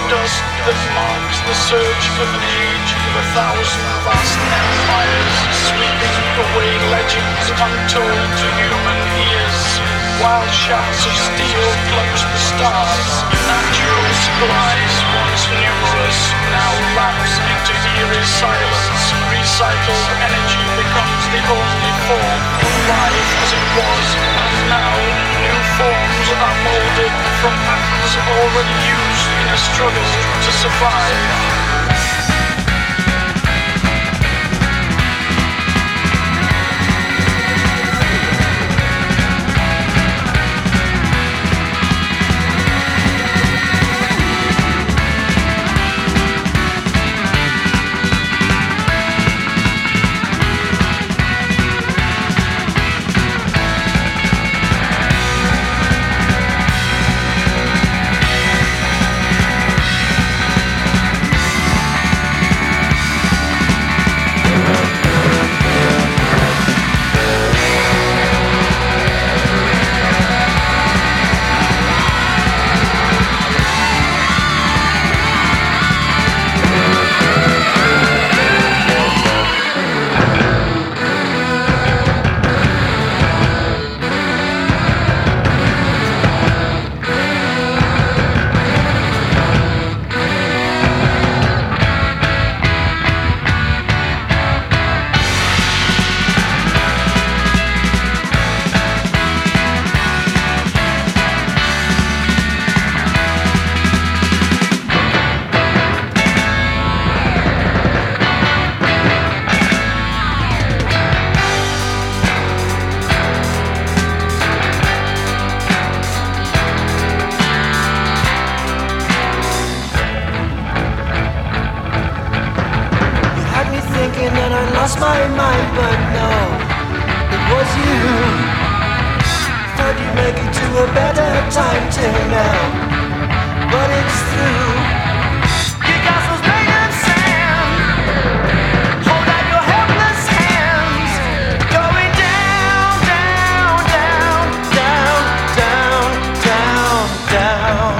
dust that marks the surge of an age of 1,000 vast empires, sweeping away legends untold to human ears. While shafts of steel clutch the stars, natural supplies, once numerous, now lapse into eerie silence. Recycled energy becomes the only form of life as it was, and now new forms are molded from patterns already used in a struggle to survive. Lost my mind, but no, it was you. Thought you'd make it to a better time till now, but it's through. Your castle's made of sand. Hold out your helpless hands. Going down, down, down, down, down, down,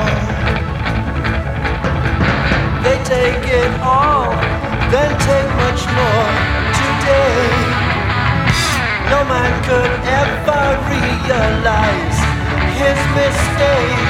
down. They take it all, then take much more. No man could ever realize his mistake.